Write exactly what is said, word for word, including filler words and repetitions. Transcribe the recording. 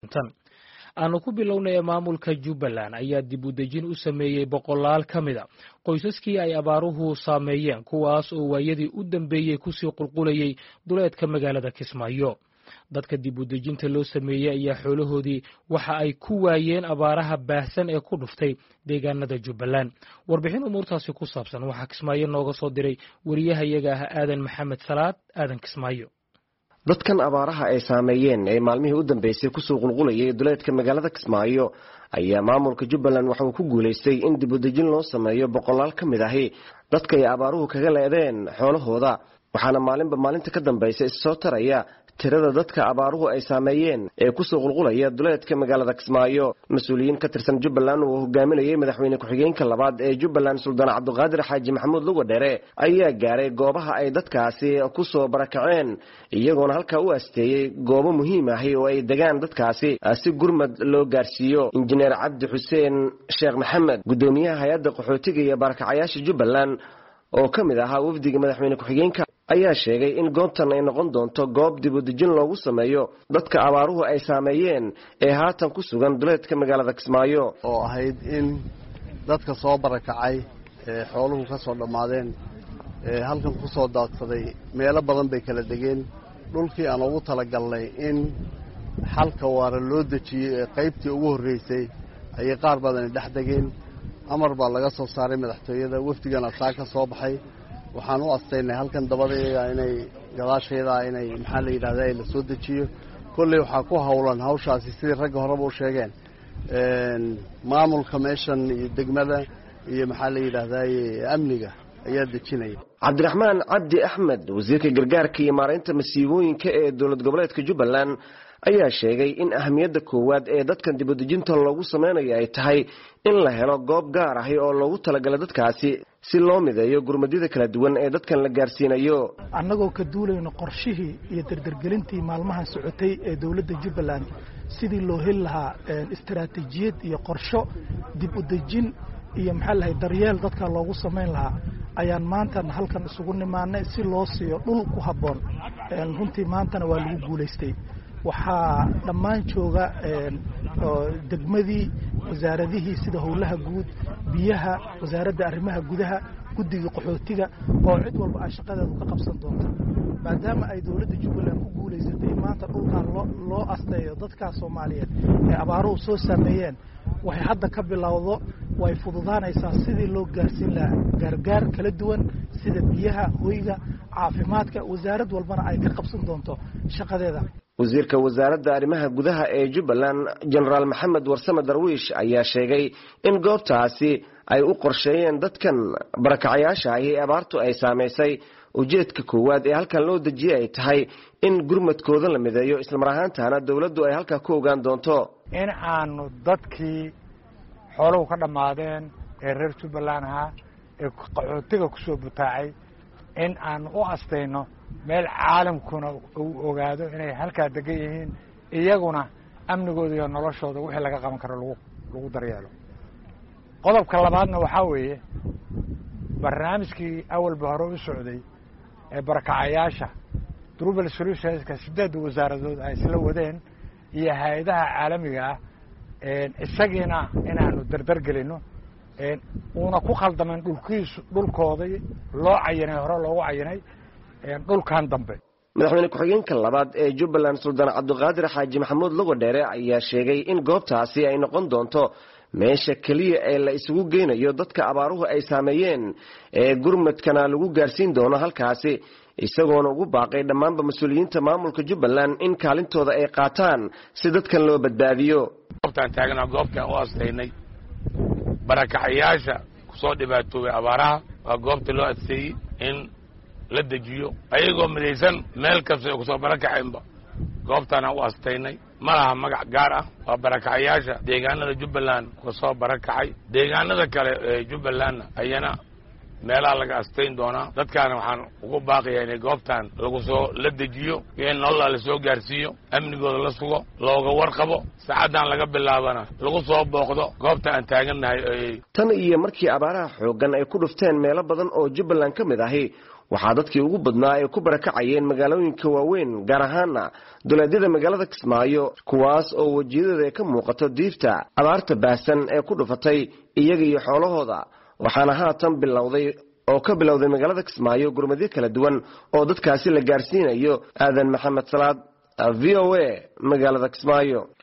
tan aanu ku bilownay maamulka Jubbaland ayaa dib u dejin u sameeyay boqolaal kamida qoysaskii ay abaaruhu saameeyeen kuwaas oo waayadii u dambeeyay ku sii qulqulayay duleedka magaalada Kismaayo dadka dib u dejinta loo sameeyay ayaa xoolahoodii waxa ay ku waayeen abaaraha baahsan ee ku dhuftay deegaanada Jubbaland warbixin umuurtaasi ku saabsan waxa Kismaayo nooga soo diray wariyahayaga ah Aadan Maxamed Salaad Aadan Kismaayo dadkan abaaraha ay saameeyeen ee maalmihii u dambeysay ku soo qulqulayay duleedka magaalada Kismaayo ayaa maamulka Jubbaland waxa uu ku guuleystay in dib u dejin loo sameeyo boqolaal ka mid ah dadka ay abaaruhu kaga leedeen xoolahooda waxaana maalinba maalinta ka dambeysay soo taraya tirada dadka abaaruhu ay saameeyeen ee ku soo qulqulaya duleedka magaalada Kismaayo mas'uuliyiin ka tirsan Jubbaland oo hogaaminayay madaxweyne ku-xigeenka labaad ee Jubbaland Suldaan Cabdiqaadir Xaaji Maxamuud Lugadheere ayaa gaaray goobaha ay dadkaasi ku soo barakaceen iyagoona halka u asteeyay goobo muhiim ah oo ay degaan dadkaasi si gurmad loo gaarsiiyo injineer Cabdi Xuseen Sheekh Maxamed gudoomiyaha hay'adda qaxootiga iyo barakacayaasha Jubbaland oo kamid ahaa wafdiga madaxweyne ku-xigeenka ayaa sheegay in goobtan ay noqon doonto goob dib u dejin loogu sameeyo dadka abaaruhu ay saameeyeen ee haatan ku sugan duleedka magaalada Kismaayo oo ahayd in dadka soo barakacay ee xooluhu ka soo dhamaadeen ee halkan ku soo daadsaday meelo badan bay kala degeen dhulkii aan ugu talagalnay in xalka waara loo dejiyay ee qaybtii ugu horeysay ay qaar badan dhex degeen amar baa laga soo saaray madaxtooyada wafdigana saa ka soo baxay waxaan u asteynay halkan dabadeeda inay gadaasheeda inay maxaa la yiraahdaa la soo dejiyo kulli waxa ku hawlan hawshaasi sidii rag horeba u sheegeen een maamulka meeshan iyo degmada iyo maxaa la yiraahdaa amniga ayaa dejinay Cabdiraxmaan Cabdi Axmed wasiirka gargaarka iyo maareynta masiibooyinka ee dowlad goboleedka Jubbaland ayaa sheegay in ahmiyadda koowaad ee dadkan dib u dejinta loogu sameeyo ay tahay in la helo goob gaar ah oo loogu talagalay dadkaasi si loo mideeyo gurmadida kala duwan ee dadkan la gaarsiinayo annagoo ka duulayno qorshihii iyo dardargelintii maalmaha socotay ee dawladda Jubbaland sidii loo heli lahaa istiraatiijiyad iyo qorsho dib u dejin iyo maxaa la daryeel dadka loogu sameyn lahaa ayaan maanta halkan isugu nimaanay si loo siiyo dhul ku haboon runtii maantana waa lagu guuleystay waxaa dhammaan jooga degmadii wasaaradihii sida howlaha guud biyaha wasaaradda arrimaha gudaha guddiga qaxootiga oo cid walba ay shaqadeedu ka qabsan doonto maadaama ay dawladda Jubbaland ku guuleysatay maanta dhulkan loo asteeyo dadka Soomaaliyeed ee abaaruhu soo saameeyeen waxay hadda ka bilowdo way fududaanaysaa sidii loo gaarsiin lahaa gargaar kala duwan sida biyaha hoyga caafimaadka wasaarad walbana ay ka qabsan doonto shaqadeeda wasiirka wasaaradda arrimaha gudaha ee Jubbaland General Maxamed Warsame Darwiish ayaa sheegay in goobtaasi ay u qorsheeyeen dadkan barakacayaasha ay abaartu ay saameysay ujeedka koowaad ee halkan loo dejiyay ay tahay in gurmadkooda la mideeyo isla mar ahaantaana dawladdu ay halka ku ogaan doonto in aanu dadkii xooluhu ka dhamaadeen ee reer Jubbaland ahaa ee qaxootiga ku soo butaacay in aan u asteyno meel caalamkuna uu ogaado inay halka degan yihiin iyaguna amnigooda iyo noloshooda wixii laga qaban karo lagu lagu daryeelo qodobka labaadna waxa weeye barnaamijkii awalba hore u socday ee barakacayaasha Global Solutions-ka sideed wasaaradood ay isla wadeen iyo hay'adaha caalamiga ah ee isagina inaanu dardar gelino ee una ku khaldaman dhulkiisu dhulkooda loo cayanay hore loogu cayanay ee dhulkan dambe madaxweyne ku-xigeenka labaad ee Jubbaland Suldaan Cabdiqaadir Xaaji Maxamuud Lugadheere ayaa sheegay in goobtaasi ay noqon doonto meesha kaliya ee la isugu geynayo dadka abaaruhu ay saameeyeen ee gurmadkana lagu gaarsiin doono halkaasi isagoona ugu baaqay dhammaanba mas'uuliyiinta maamulka Jubbaland in kaalintooda ay qaataan si dadkan loo badbaadiyo goobtan taagna goobtan oo asteynay barakacayaasha ku soo dhibaatoobay abaaraha waa goobta loo asteeyay in la dejiyo ayagoo midaysan meel kasta ku soo barakacayba goobtan u asteynay malaha magac gaar ah waa barakacayaasha deegaanada Jubbaland ku soo barakacay deegaanada kale ee Jubbaland ayana meelaha laga asteyn doona dadkaana waxaan ugu baaqayaa in goobtan lagu soo la dejiyo in nolol la soo gaarsiiyo amnigooda la sugo looga warqabo saacadan laga bilaabana lagu soo booqdo goobta aan taaganahay tan iyo markii abaaraha xoogan ay ku dhufteen meelo badan oo Jubbaland kamid ahi waxaa dadkii ugu badnaa ay ku barakacayeen magaalooyinka waaweyn gaar ahaana duleedyada magaalada Kismaayo kuwaas oo wajiyadooda ay ka muuqato diifta abaarta baasan ee ku dhufatay iyaga iyo xoolahooda waxaana haatan bilowday oo ka bilowday magaalada Kismaayo gurmadyo kala duwan oo dadkaasi la gaarsiinayo aadan maxamed salaad V O A magaalada Kismaayo.